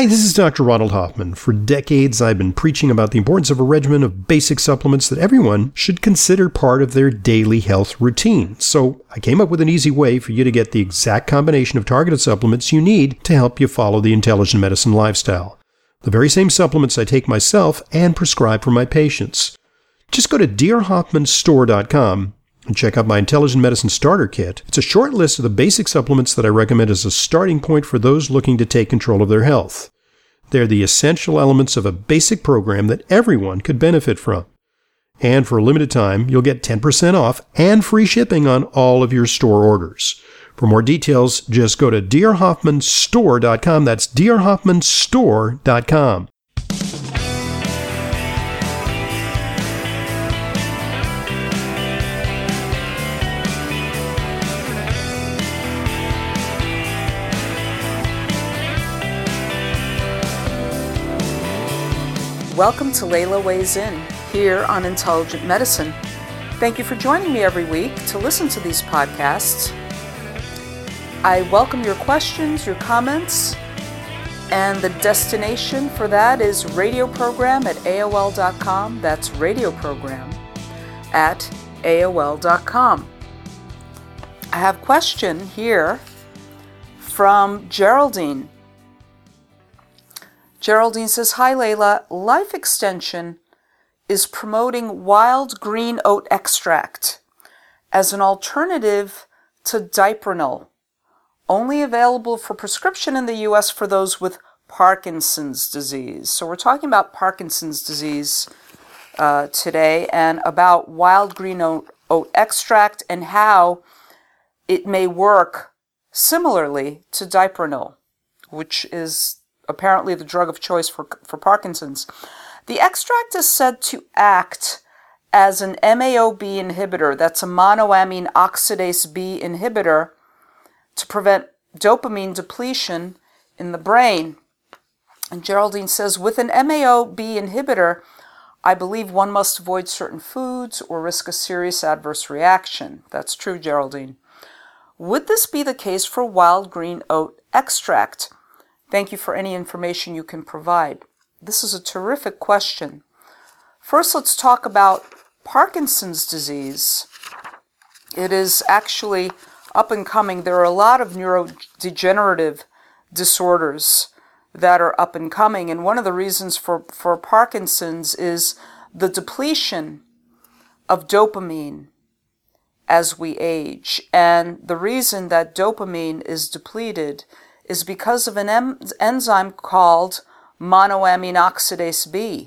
Hi, this is Dr. Ronald Hoffman. For decades, I've been preaching about the importance of a regimen of basic supplements that everyone should consider part of their daily health routine. So I came up with an easy way for you to get the exact combination of targeted supplements you need to help you follow the intelligent medicine lifestyle. The very same supplements I take myself and prescribe for my patients. Just go to drhoffmanstore.com and check out my Intelligent Medicine Starter Kit. It's a short list of the basic supplements that I recommend as a starting point for those looking to take control of their health. They're the essential elements of a basic program that everyone could benefit from. And for a limited time, you'll get 10% off and free shipping on all of your store orders. For more details, just go to drhoffmanstore.com. That's drhoffmanstore.com. Welcome to Layla Weighs In, here on Intelligent Medicine. Thank you for joining me every week to listen to these podcasts. I welcome your questions, your comments, and the destination for that is radioprogram@aol.com. That's radioprogram@aol.com. I have a question here from Geraldine. Geraldine says, "Hi Layla, Life Extension is promoting wild green oat extract as an alternative to Diprenol, only available for prescription in the U.S. for those with Parkinson's disease." So we're talking about Parkinson's disease today and about wild green oat extract and how it may work similarly to Diprenol, which is apparently the drug of choice for Parkinson's. The extract is said to act as an MAO-B inhibitor, that's a monoamine oxidase B inhibitor, to prevent dopamine depletion in the brain. And Geraldine says, with an MAO-B inhibitor, I believe one must avoid certain foods or risk a serious adverse reaction. That's true, Geraldine. Would this be the case for wild green oat extract? Thank you for any information you can provide. This is a terrific question. First, let's talk about Parkinson's disease. It is actually up and coming. There are a lot of neurodegenerative disorders that are up and coming, and one of the reasons for Parkinson's is the depletion of dopamine as we age. And the reason that dopamine is depleted is because of an enzyme called monoamine oxidase B.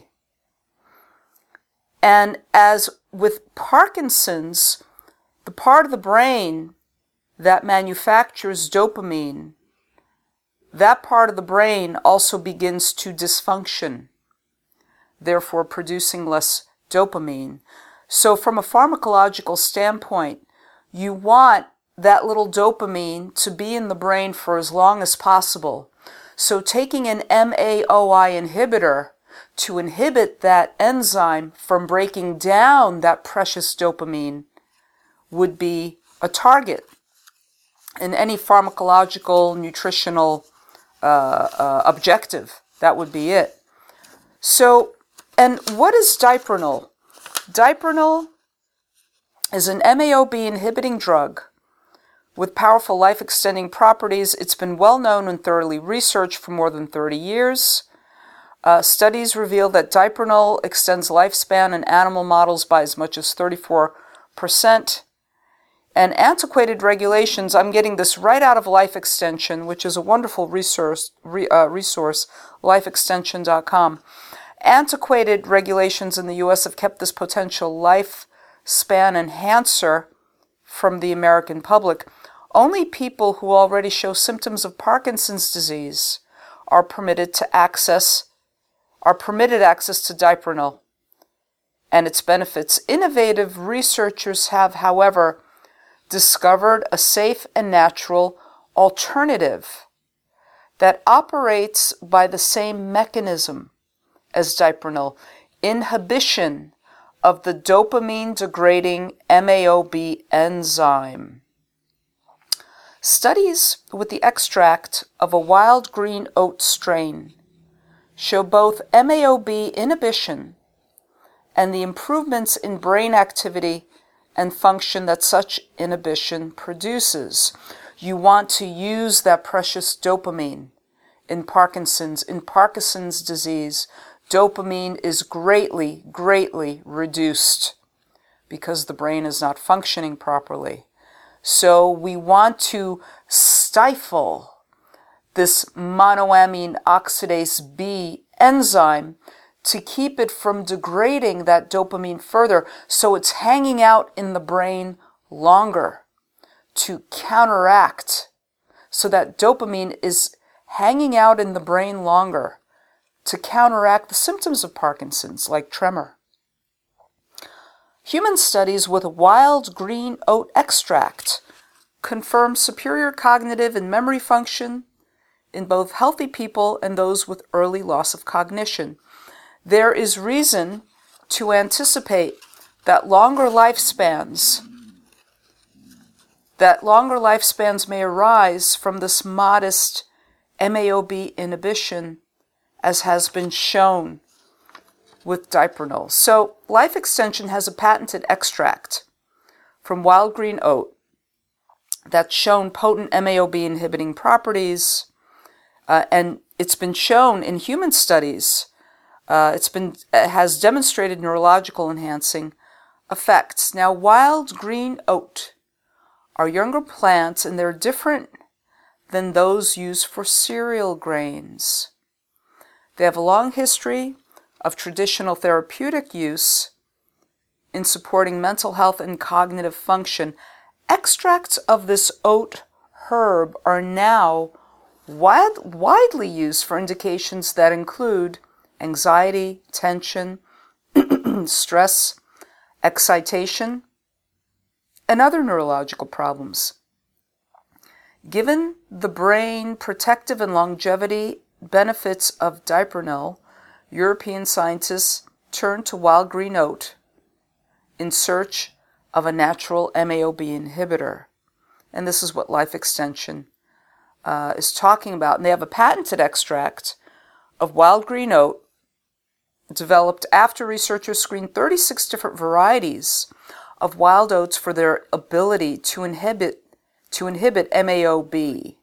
And as with Parkinson's, the part of the brain that manufactures dopamine, that part of the brain also begins to dysfunction, therefore producing less dopamine. So from a pharmacological standpoint, you want that little dopamine to be in the brain for as long as possible. So taking an MAOI inhibitor to inhibit that enzyme from breaking down that precious dopamine would be a target in any pharmacological, nutritional objective. That would be it. So, and what is Diprenol? Diprenol is an MAO-B inhibiting drug with powerful life-extending properties. It's been well known and thoroughly researched for more than 30 years. Studies reveal that Diprenol extends lifespan in animal models by as much as 34%. And antiquated regulations, I'm getting this right out of Life Extension, which is a wonderful resource, lifeextension.com. Antiquated regulations in the U.S. have kept this potential lifespan enhancer from the American public. Only people who already show symptoms of Parkinson's disease are permitted access to Diprenol and its benefits. Innovative researchers have, however, discovered a safe and natural alternative that operates by the same mechanism as Diprenol, inhibition of the dopamine-degrading MAO-B enzyme. Studies with the extract of a wild green oat strain show both MAO-B inhibition and the improvements in brain activity and function that such inhibition produces. You want to use that precious dopamine in Parkinson's. In Parkinson's disease, dopamine is greatly, greatly reduced because the brain is not functioning properly. So we want to stifle this monoamine oxidase B enzyme to keep it from degrading that dopamine further, so it's hanging out in the brain longer, to counteract, so that dopamine is hanging out in the brain longer to counteract the symptoms of Parkinson's, like tremor. Human studies with wild green oat extract confirm superior cognitive and memory function in both healthy people and those with early loss of cognition. There is reason to anticipate that longer lifespans may arise from this modest MAO-B inhibition, as has been shown with Diprenol. So Life Extension has a patented extract from wild green oat that's shown potent MAO-B inhibiting properties, and it's been shown in human studies. It has demonstrated neurological enhancing effects. Now, wild green oat are younger plants, and they're different than those used for cereal grains. They have a long history of traditional therapeutic use in supporting mental health and cognitive function. Extracts of this oat herb are now widely used for indications that include anxiety, tension, stress, excitation, and other neurological problems. Given the brain protective and longevity benefits of Diprenol, European scientists turned to wild green oat in search of a natural MAO-B inhibitor. And this is what Life Extension is talking about. And they have a patented extract of wild green oat developed after researchers screened 36 different varieties of wild oats for their ability to inhibit MAO-B.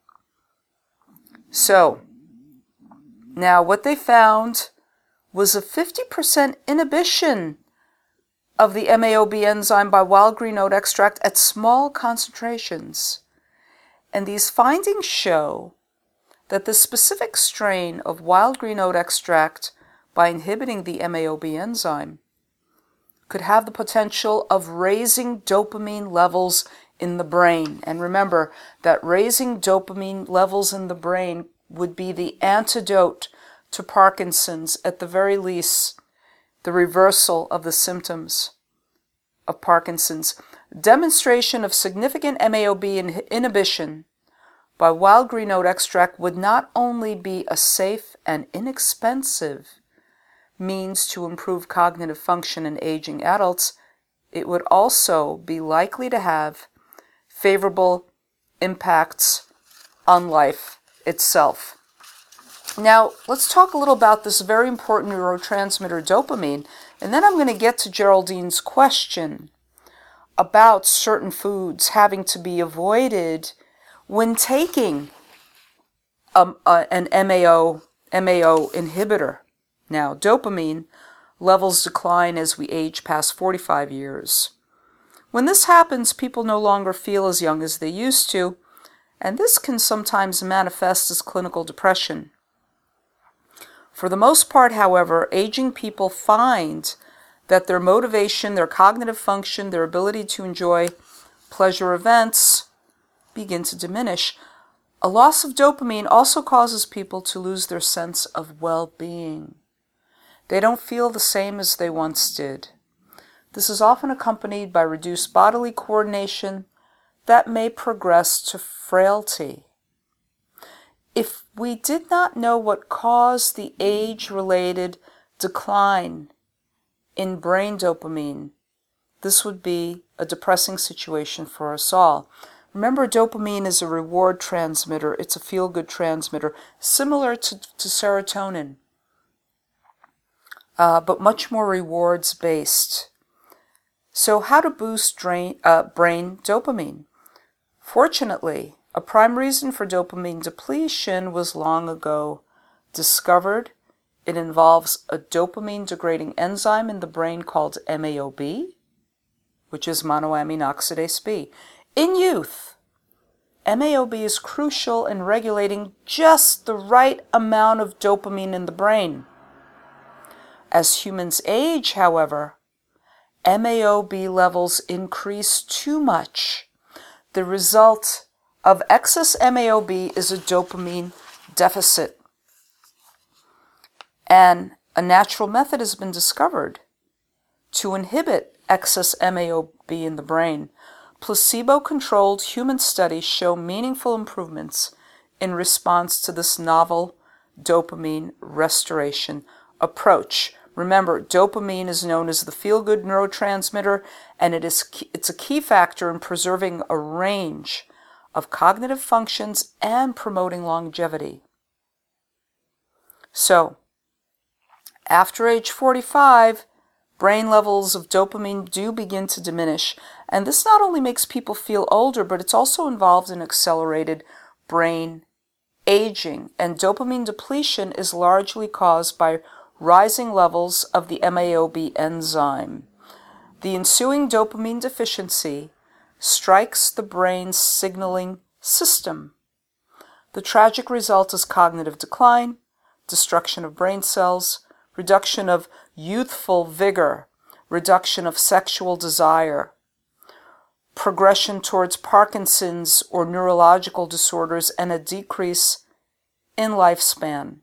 So, now what they found was a 50% inhibition of the MAO-B enzyme by wild green oat extract at small concentrations. And these findings show that the specific strain of wild green oat extract, by inhibiting the MAO-B enzyme, could have the potential of raising dopamine levels in the brain. And remember that raising dopamine levels in the brain would be the antidote to Parkinson's, at the very least, the reversal of the symptoms of Parkinson's. Demonstration of significant MAO-B inhibition by wild green oat extract would not only be a safe and inexpensive means to improve cognitive function in aging adults, it would also be likely to have favorable impacts on life itself. Now, let's talk a little about this very important neurotransmitter dopamine, and then I'm going to get to Geraldine's question about certain foods having to be avoided when taking an MAO inhibitor. Now, dopamine levels decline as we age past 45 years. When this happens, people no longer feel as young as they used to, and this can sometimes manifest as clinical depression. For the most part, however, aging people find that their motivation, their cognitive function, their ability to enjoy pleasure events begin to diminish. A loss of dopamine also causes people to lose their sense of well-being. They don't feel the same as they once did. This is often accompanied by reduced bodily coordination that may progress to frailty. If we did not know what caused the age-related decline in brain dopamine, this would be a depressing situation for us all. Remember, dopamine is a reward transmitter. It's a feel-good transmitter, similar to serotonin. but much more rewards based. So how to boost brain dopamine? Fortunately, a prime reason for dopamine depletion was long ago discovered. It involves a dopamine-degrading enzyme in the brain called MAOB, which is monoamine oxidase B. In youth, MAOB is crucial in regulating just the right amount of dopamine in the brain. As humans age, however, MAOB levels increase too much. The result of excess MAOB is a dopamine deficit. And a natural method has been discovered to inhibit excess MAOB in the brain. Placebo-controlled human studies show meaningful improvements in response to this novel dopamine restoration approach. Remember, dopamine is known as the feel-good neurotransmitter, and it's a key factor in preserving a range of cognitive functions and promoting longevity. So, after age 45, brain levels of dopamine do begin to diminish, and this not only makes people feel older, but it's also involved in accelerated brain aging, and dopamine depletion is largely caused by rising levels of the MAOB enzyme. The ensuing dopamine deficiency strikes the brain's signaling system. The tragic result is cognitive decline, destruction of brain cells, reduction of youthful vigor, reduction of sexual desire, progression towards Parkinson's or neurological disorders, and a decrease in lifespan.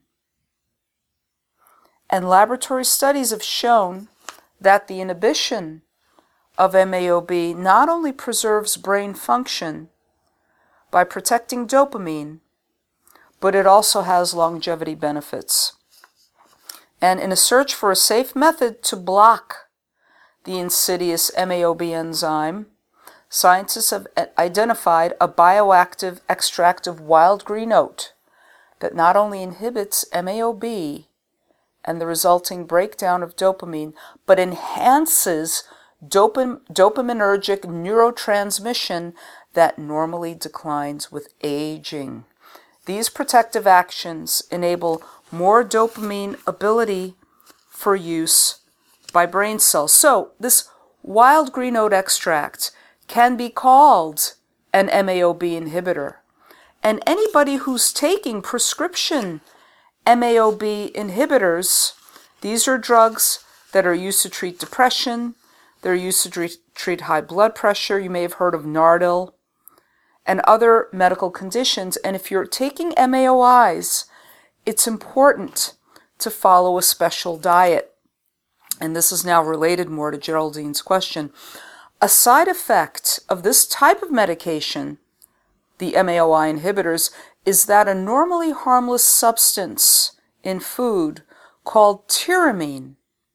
And laboratory studies have shown that the inhibition of MAOB not only preserves brain function by protecting dopamine, but it also has longevity benefits. And in a search for a safe method to block the insidious MAOB enzyme, scientists have identified a bioactive extract of wild green oat that not only inhibits MAOB and the resulting breakdown of dopamine, but enhances dopaminergic neurotransmission that normally declines with aging. These protective actions enable more dopamine ability for use by brain cells. So this wild green oat extract can be called an MAOB inhibitor. And anybody who's taking prescription MAOB inhibitors, these are drugs that are used to treat depression, they're used to treat high blood pressure. You may have heard of Nardil and other medical conditions. And if you're taking MAOIs, it's important to follow a special diet. And this is now related more to Geraldine's question. A side effect of this type of medication, the MAOI inhibitors, is that a normally harmless substance in food called tyramine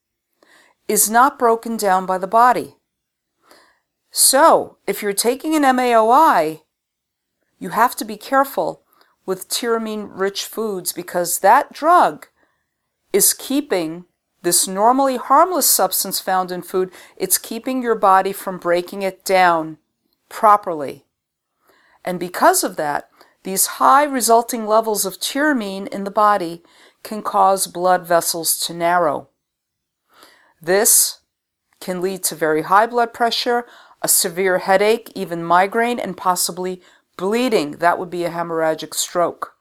is not broken down by the body. So, if you're taking an MAOI, you have to be careful with tyramine-rich foods because that drug is keeping this normally harmless substance found in food, it's keeping your body from breaking it down properly. And because of that, these high resulting levels of tyramine in the body can cause blood vessels to narrow. This can lead to very high blood pressure, a severe headache, even migraine, and possibly bleeding. That would be a hemorrhagic stroke.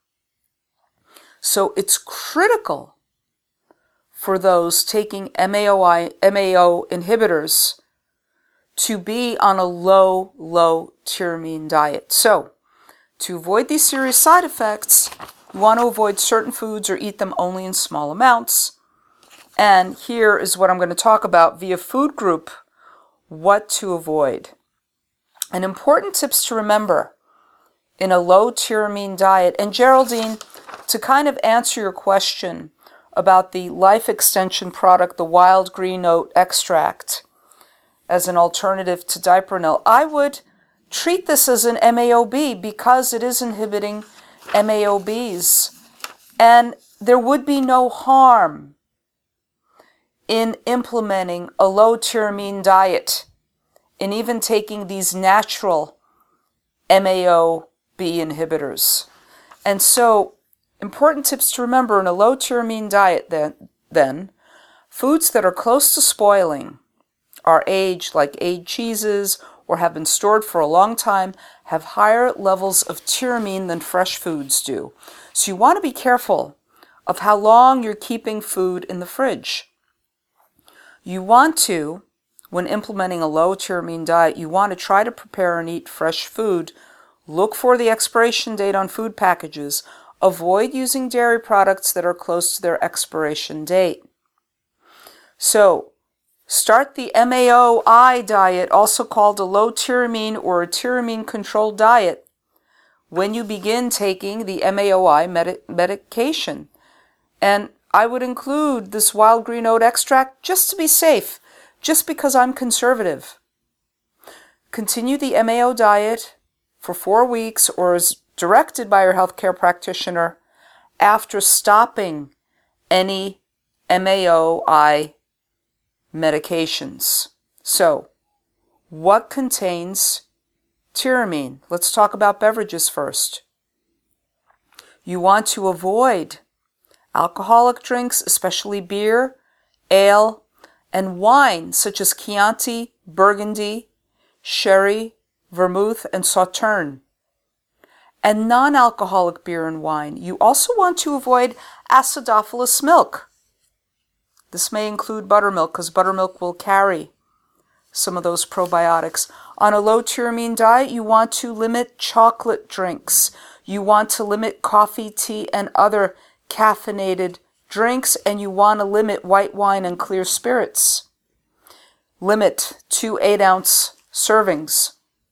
So it's critical for those taking MAO inhibitors to be on a low tyramine diet. So, to avoid these serious side effects, you want to avoid certain foods or eat them only in small amounts. And here is what I'm going to talk about via food group, what to avoid. And important tips to remember in a low tyramine diet. And Geraldine, to kind of answer your question about the life extension product, the wild green oat extract, as an alternative to Diprinyl, I would treat this as an MAOB because it is inhibiting MAOBs. And there would be no harm in implementing a low tyramine diet, and even taking these natural MAO-B inhibitors. And so, important tips to remember in a low tyramine diet then, foods that are close to spoiling, are aged like aged cheeses or have been stored for a long time, have higher levels of tyramine than fresh foods do. So you want to be careful of how long you're keeping food in the fridge. You want to, when implementing a low tyramine diet, you want to try to prepare and eat fresh food. Look for the expiration date on food packages. Avoid using dairy products that are close to their expiration date. So, start the MAO-I diet, also called a low tyramine or a tyramine-controlled diet, when you begin taking the MAO-I medication. And I would include this wild green oat extract just to be safe, just because I'm conservative. Continue the MAO diet for 4 weeks or as directed by your healthcare practitioner after stopping any MAO-I medications. So, what contains tyramine? Let's talk about beverages first. You want to avoid alcoholic drinks, especially beer, ale, and wine such as Chianti, Burgundy, sherry, vermouth, and sauterne. And non-alcoholic beer and wine. You also want to avoid acidophilus milk. This may include buttermilk because buttermilk will carry some of those probiotics. On a low tyramine diet, you want to limit chocolate drinks. You want to limit coffee, tea, and other caffeinated drinks, and you want to limit white wine and clear spirits. Limit to 8-ounce servings.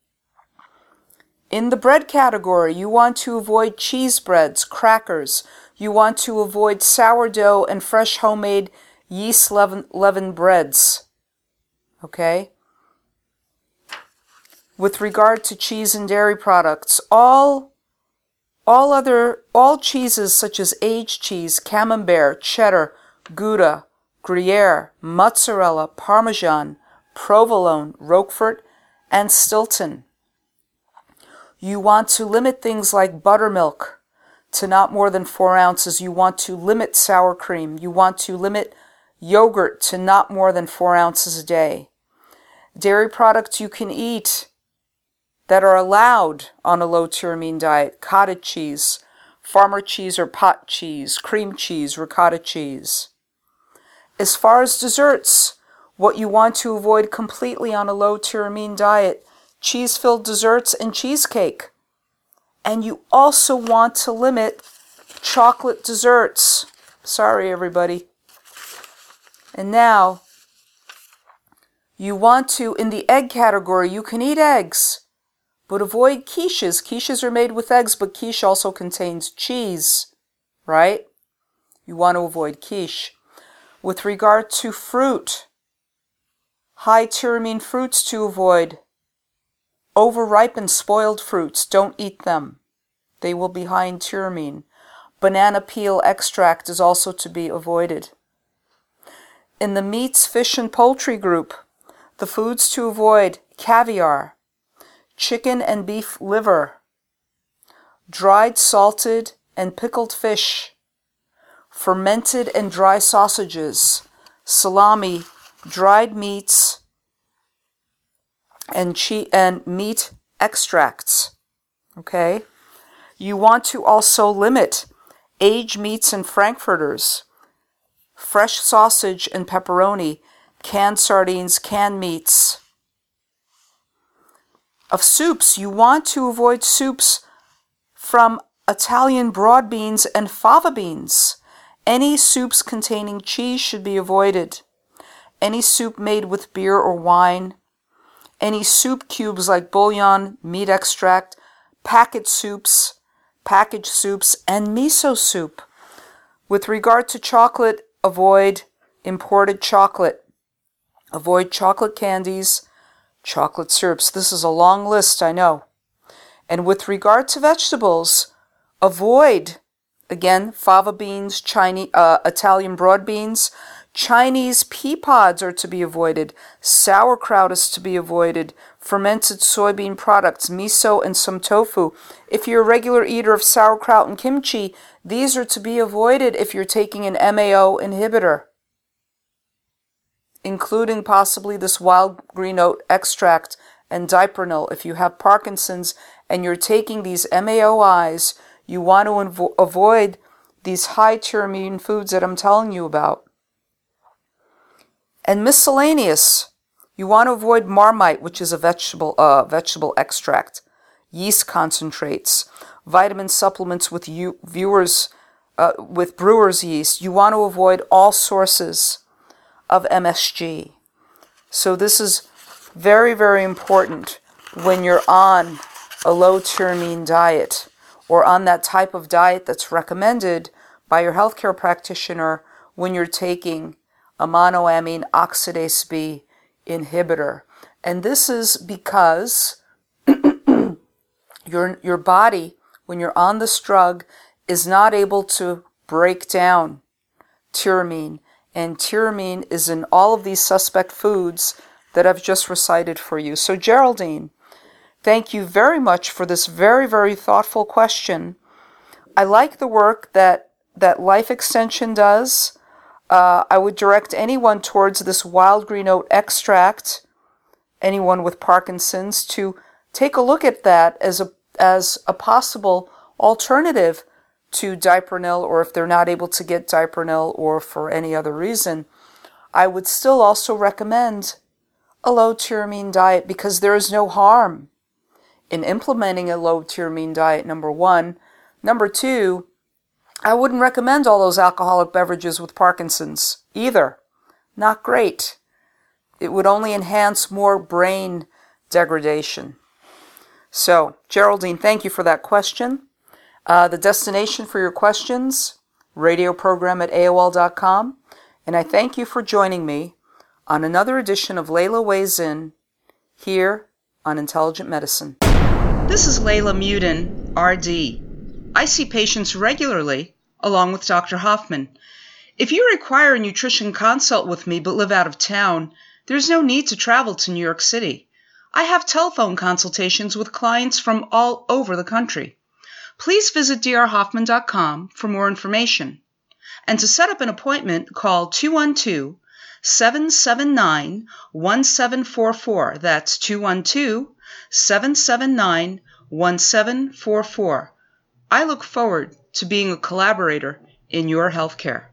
In the bread category, you want to avoid cheese breads, crackers. You want to avoid sourdough and fresh homemade yeast leavened breads. Okay? With regard to cheese and dairy products, all cheeses such as aged cheese, camembert, cheddar, Gouda, Gruyere, mozzarella, Parmesan, provolone, Roquefort, and Stilton. You want to limit things like buttermilk to not more than 4 ounces. You want to limit sour cream. You want to limit yogurt to not more than 4 ounces a day. Dairy products you can eat that are allowed on a low tyramine diet: cottage cheese, farmer cheese or pot cheese, cream cheese, ricotta cheese. As far as desserts, what you want to avoid completely on a low tyramine diet: cheese-filled desserts and cheesecake. And you also want to limit chocolate desserts. Sorry, everybody. And now, you want to, in the egg category, you can eat eggs, but avoid quiches. Quiches are made with eggs, but quiche also contains cheese, right? You want to avoid quiche. With regard to fruit, high tyramine fruits to avoid. Overripened spoiled fruits, don't eat them. They will be high in tyramine. Banana peel extract is also to be avoided. In the meats, fish, and poultry group, the foods to avoid: caviar, chicken and beef liver, dried, salted, and pickled fish, fermented and dry sausages, salami, dried meats, and meat extracts. Okay? You want to also limit aged meats and frankfurters, fresh sausage and pepperoni, canned sardines, canned meats. Of soups, you want to avoid soups from Italian broad beans and fava beans. Any soups containing cheese should be avoided. Any soup made with beer or wine. Any soup cubes like bouillon, meat extract, packaged soups, and miso soup. With regard to chocolate, avoid imported chocolate. Avoid chocolate candies, chocolate syrups. This is a long list, I know. And with regard to vegetables, avoid, again, fava beans, Italian broad beans, Chinese pea pods are to be avoided. Sauerkraut is to be avoided. Fermented soybean products, miso, and some tofu. If you're a regular eater of sauerkraut and kimchi, these are to be avoided if you're taking an MAO inhibitor, including possibly this wild green oat extract and Dipronil. If you have Parkinson's and you're taking these MAOIs, you want to avoid these high tyramine foods that I'm telling you about. And miscellaneous, you want to avoid Marmite, which is a vegetable extract, yeast concentrates, vitamin supplements with brewer's yeast. You want to avoid all sources of MSG. So this is very, very important when you're on a low tyramine diet or on that type of diet that's recommended by your healthcare practitioner when you're taking a monoamine oxidase B inhibitor. And this is because your body, when you're on this drug, is not able to break down tyramine. And tyramine is in all of these suspect foods that I've just recited for you. So Geraldine, thank you very much for this very, very thoughtful question. I like the work that Life Extension does. I would direct anyone towards this wild green oat extract, anyone with Parkinson's, to take a look at that as a possible alternative to Dipronil, or if they're not able to get Dipronil or for any other reason. I would still also recommend a low tyramine diet because there is no harm in implementing a low tyramine diet, number one. Number two, I wouldn't recommend all those alcoholic beverages with Parkinson's either. Not great. It would only enhance more brain degradation. So, Geraldine, thank you for that question. The destination for your questions, radioprogram@AOL.com. And I thank you for joining me on another edition of Layla Weighs In here on Intelligent Medicine. This is Layla Mudin, RD. I see patients regularly, along with Dr. Hoffman. If you require a nutrition consult with me but live out of town, there's no need to travel to New York City. I have telephone consultations with clients from all over the country. Please visit drhoffman.com for more information. And to set up an appointment, call 212-779-1744. That's 212-779-1744. I look forward to being a collaborator in your healthcare.